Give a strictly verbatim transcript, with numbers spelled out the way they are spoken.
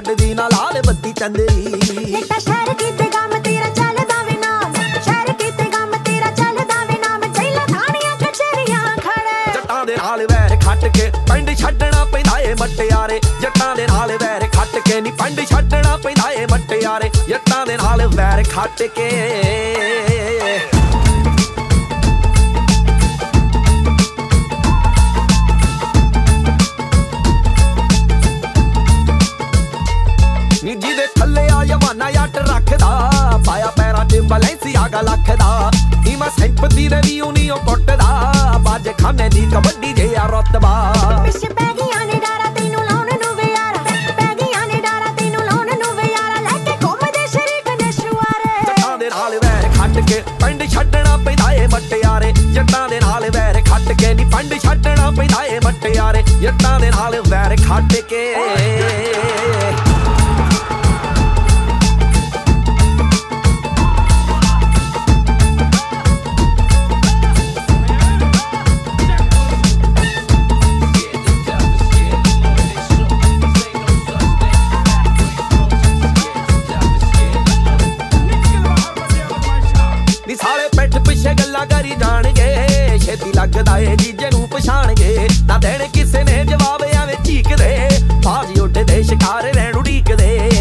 ਛੱਡਦੀ ਨਾ ਲਾਲ ਬੱਤੀ ਚੰਦਰੀ। ਜੱਟਾ ਸ਼ਹਿਰ ਕੀਤੇ ਕੰਮ ਤੇਰਾ ਚੱਲਦਾ ਵੇ ਨਾਮ, ਸ਼ਹਿਰ ਕੀਤੇ ਕੰਮ ਤੇਰਾ ਚੱਲਦਾ ਵੇ ਨਾਮ, ਜੇਲਾਂ ਥਾਣੀਆਂ ਕਚਹਿਰੀਆਂ ਖੜੇ। ਜੱਟਾਂ ਦੇ ਨਾਲ ਵੈਰ ਖੱਟ ਕੇ ਪਿੰਡ ਛੱਡਣਾ ਪੈਂਦਾ ਏ ਮਟਿਆਰੇ, ਜੱਟਾਂ ਦੇ ਨਾਲ ਵੈਰ ਖੱਟ ਕੇ ਨੀ ਪਿੰਡ ਛੱਡਣਾ ਪੈਂਦਾ ਏ ਮਟਿਆਰੇ, ਜੱਟਾਂ ਦੇ ਨਾਲ ਵੈਰ ਖੱਟ ਕੇ। ਨੀ ਜਿਹਦੇ ਥੱਲੇ ਆ ਜਮਾਨਾ ਜੱਟ ਰੱਖਦਾ, ਪਾਇਆ ਪੈਰਾਂ 'ਚ ਬਲੈਂਸੀਆਗਾ ਲੱਖ ਦਾ, ਨੀ ਮੈਂ ਸਿੰਪਤੀ ਦੇ ਵੀ ਉਨੀ ਉਹ ਕੁੱਟਦਾ, ਬਾਜ ਖਾਨੇ ਦੀ ਕਬੱਡੀ ਜਿਹਾ ਰੁਤਬਾ। ਪਿੱਛੇ ਪੈ ਗਈਆਂ ਨੇ ਡਾਰਾ ਤੈਨੂੰ ਲਾਉਣ ਨੂੰ ਵੇ ਯਾਰਾ, ਪੈ ਗਈਆਂ ਨੇ ਡਾਰਾ ਤੈਨੂੰ ਲਾਉਣ ਨੂੰ ਵੇ ਯਾਰਾ, ਲੈ ਕੇ ਘੁੰਮਦੇ ਸ਼ਰੀਕ ਨੇ ਸ਼ੁਆਰੇ। ਜੱਟਾਂ ਦੇ ਨਾਲ ਵੈਰ ਖੱਟ ਕੇ ਪਿੰਡ ਛੱਡਣਾ ਪੈਂਦਾ ਏ ਮਟਿਆਰੇ, ਜੱਟਾਂ ਦੇ ਨਾਲ ਵੈਰ ਖੱਟ ਕੇ ਨੀ ਪਿੰਡ ਛੱਡਣਾ ਪੈਂਦਾ ਏ ਮਟਿਆਰੇ, ਜੱਟਾਂ ਦੇ ਨਾਲ ਵੈਰ ਖੱਟ ਕੇ। ਨੀ ਸਾਲੇ ਪਿੱਠ ਪਿੱਛੇ ਗੱਲਾਂ ਕਰੀ ਜਾਣਗੇ, ਛੇਤੀ ਲੱਗਦਾ ਏ ਜੀਜੇ ਨੂੰ ਪਛਾਣਗੇ, ਨਾ ਦੇਣ ਕਿਸੇ ਨੇ ਜਵਾਬ ਐਵੇਂ ਚੀਕਦੇ, ਬਾਜ ਉੱਡਦੇ ਸ਼ਿਕਾਰ ਰਹਿਣ ਉਡੀਕਦੇ।